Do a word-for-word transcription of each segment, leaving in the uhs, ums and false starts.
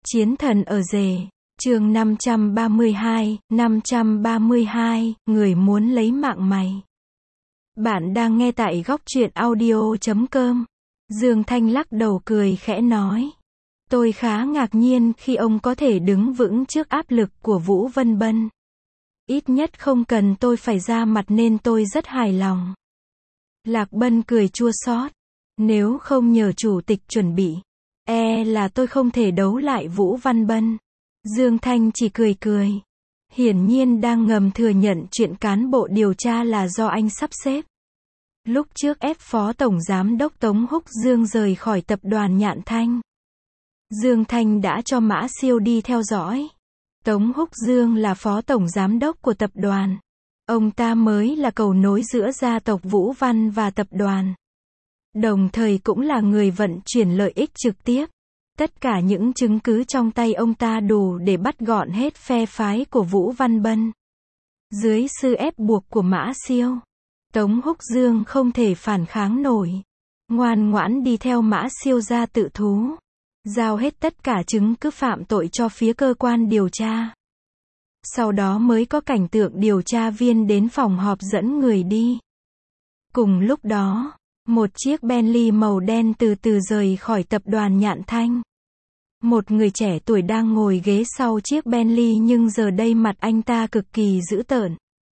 Chiến thần ở rể, chương năm trăm ba mươi hai, năm trăm ba mươi hai, người muốn lấy mạng mày. Bạn đang nghe tại góc truyện audio chấm com. Dương Thanh lắc đầu cười khẽ nói. Tôi khá ngạc nhiên khi ông có thể đứng vững trước áp lực của Vũ Vân Bân. Ít nhất không cần tôi phải ra mặt nên tôi rất hài lòng. Lạc Bân cười chua xót. Nếu không nhờ chủ tịch chuẩn bị, e là tôi không thể đấu lại Vũ Văn Bân. Dương Thanh chỉ cười cười. Hiển nhiên đang ngầm thừa nhận chuyện cán bộ điều tra là do anh sắp xếp. Lúc trước ép Phó Tổng Giám đốc Tống Húc Dương rời khỏi tập đoàn Nhạn Thanh, Dương Thanh đã cho Mã Siêu đi theo dõi. Tống Húc Dương là Phó Tổng Giám đốc của tập đoàn. Ông ta mới là cầu nối giữa gia tộc Vũ Văn và tập đoàn. Đồng thời cũng là người vận chuyển lợi ích trực tiếp. Tất cả những chứng cứ trong tay ông ta đủ để bắt gọn hết phe phái của Vũ Văn Bân. Dưới sự ép buộc của Mã Siêu, Tống Húc Dương không thể phản kháng nổi. Ngoan ngoãn đi theo Mã Siêu ra tự thú. Giao hết tất cả chứng cứ phạm tội cho phía cơ quan điều tra. Sau đó mới có cảnh tượng điều tra viên đến phòng họp dẫn người đi. Cùng lúc đó, một chiếc Bentley màu đen từ từ rời khỏi tập đoàn Nhạn Thanh. Một người trẻ tuổi đang ngồi ghế sau chiếc Bentley nhưng giờ đây mặt anh ta cực kỳ dữ tợn.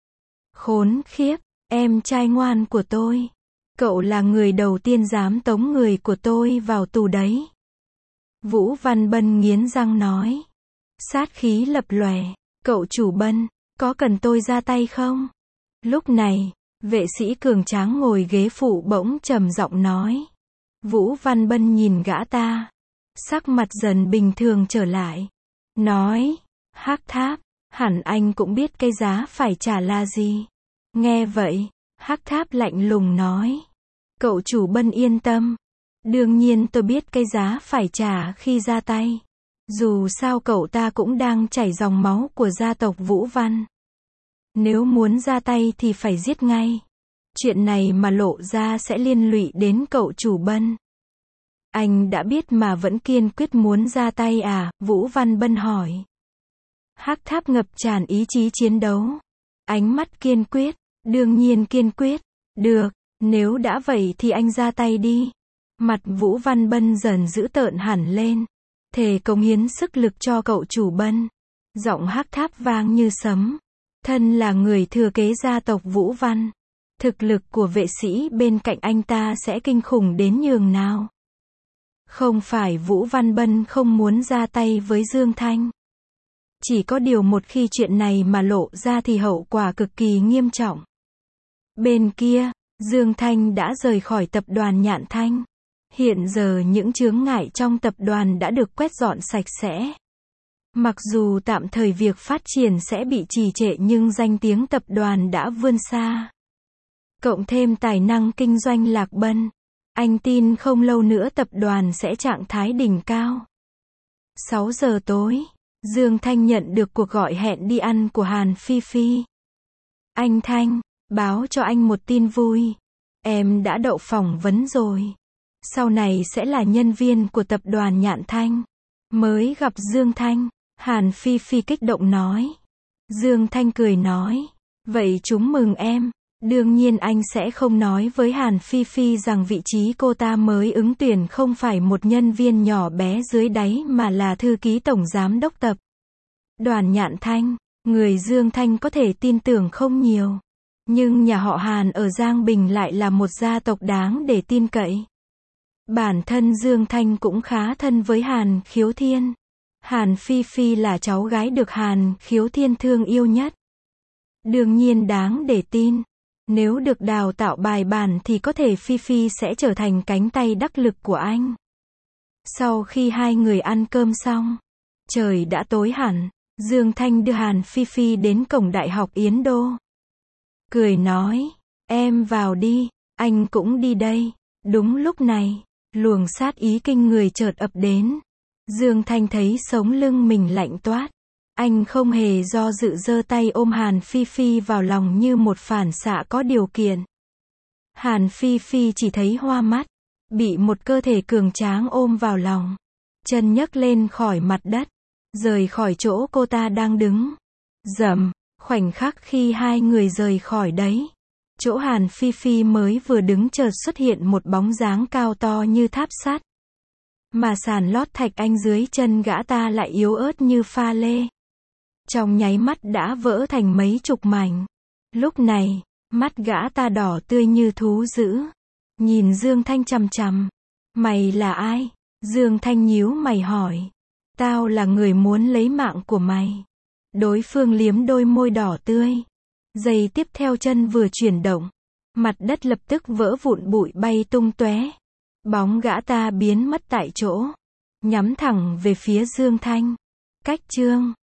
Khốn khiếp, em trai ngoan của tôi. Cậu là người đầu tiên dám tống người của tôi vào tù đấy. Vũ Văn Bân nghiến răng nói. Sát khí lập lòe. Cậu chủ Bân, có cần tôi ra tay không? Lúc này, vệ sĩ cường tráng ngồi ghế phụ bỗng trầm giọng nói. Vũ Văn Bân nhìn gã ta. Sắc mặt dần bình thường trở lại. Nói, Hắc Tháp, hẳn anh cũng biết cái giá phải trả là gì. Nghe vậy, Hắc Tháp lạnh lùng nói. Cậu chủ Bân yên tâm. Đương nhiên tôi biết cái giá phải trả khi ra tay. Dù sao cậu ta cũng đang chảy dòng máu của gia tộc Vũ Văn. Nếu muốn ra tay thì phải giết ngay. Chuyện này mà lộ ra sẽ liên lụy đến cậu chủ Bân. Anh đã biết mà vẫn kiên quyết muốn ra tay à? Vũ Văn Bân hỏi. Hắc Tháp ngập tràn ý chí chiến đấu. Ánh mắt kiên quyết. Đương nhiên kiên quyết. Được, nếu đã vậy thì anh ra tay đi. Mặt Vũ Văn Bân dần dữ tợn hẳn lên. Thề cống hiến sức lực cho cậu chủ Bân. Giọng Hắc Tháp vang như sấm. Thân là người thừa kế gia tộc Vũ Văn. Thực lực của vệ sĩ bên cạnh anh ta sẽ kinh khủng đến nhường nào. Không phải Vũ Văn Bân không muốn ra tay với Dương Thanh. Chỉ có điều một khi chuyện này mà lộ ra thì hậu quả cực kỳ nghiêm trọng. Bên kia, Dương Thanh đã rời khỏi tập đoàn Nhạn Thanh. Hiện giờ những chướng ngại trong tập đoàn đã được quét dọn sạch sẽ. Mặc dù tạm thời việc phát triển sẽ bị trì trệ nhưng danh tiếng tập đoàn đã vươn xa. Cộng thêm tài năng kinh doanh Lạc Bân, anh tin không lâu nữa tập đoàn sẽ trạng thái đỉnh cao. sáu giờ tối, Dương Thanh nhận được cuộc gọi hẹn đi ăn của Hàn Phi Phi. Anh Thanh, báo cho anh một tin vui. Em đã đậu phỏng vấn rồi. Sau này sẽ là nhân viên của tập đoàn Nhạn Thanh. Mới gặp Dương Thanh, Hàn Phi Phi kích động nói. Dương Thanh cười nói. Vậy chúng mừng em. Đương nhiên anh sẽ không nói với Hàn Phi Phi rằng vị trí cô ta mới ứng tuyển không phải một nhân viên nhỏ bé dưới đáy mà là thư ký tổng giám đốc tập đoàn Nhạn Thanh. Người Dương Thanh có thể tin tưởng không nhiều. Nhưng nhà họ Hàn ở Giang Bình lại là một gia tộc đáng để tin cậy. Bản thân Dương Thanh cũng khá thân với Hàn Khiếu Thiên. Hàn Phi Phi là cháu gái được Hàn Khiếu Thiên thương yêu nhất. Đương nhiên đáng để tin. Nếu được đào tạo bài bản thì có thể Phi Phi sẽ trở thành cánh tay đắc lực của anh. Sau khi hai người ăn cơm xong, trời đã tối hẳn. Dương Thanh đưa Hàn Phi Phi đến cổng Đại học Yến Đô. Cười nói, em vào đi, anh cũng đi đây. Đúng lúc này, luồng sát ý kinh người chợt ập đến. Dương Thanh thấy sống lưng mình lạnh toát. Anh không hề do dự giơ tay ôm Hàn Phi Phi vào lòng như một phản xạ có điều kiện. Hàn Phi Phi chỉ thấy hoa mắt, bị một cơ thể cường tráng ôm vào lòng. chân nhấc lên khỏi mặt đất, rời khỏi chỗ cô ta đang đứng. Rầm, khoảnh khắc khi hai người rời khỏi đấy, chỗ Hàn Phi Phi mới vừa đứng chợt xuất hiện một bóng dáng cao to như tháp sắt. Mà sàn lót thạch anh dưới chân gã ta lại yếu ớt như pha lê. Trong nháy mắt đã vỡ thành mấy chục mảnh. Lúc này, mắt gã ta đỏ tươi như thú dữ. Nhìn Dương Thanh chằm chằm. Mày là ai? Dương Thanh nhíu mày hỏi. Tao là người muốn lấy mạng của mày. Đối phương liếm đôi môi đỏ tươi. Giây tiếp theo chân vừa chuyển động, mặt đất lập tức vỡ vụn, bụi bay tung tóe. Bóng gã ta biến mất tại chỗ, nhắm thẳng về phía Dương Thanh. Cách chương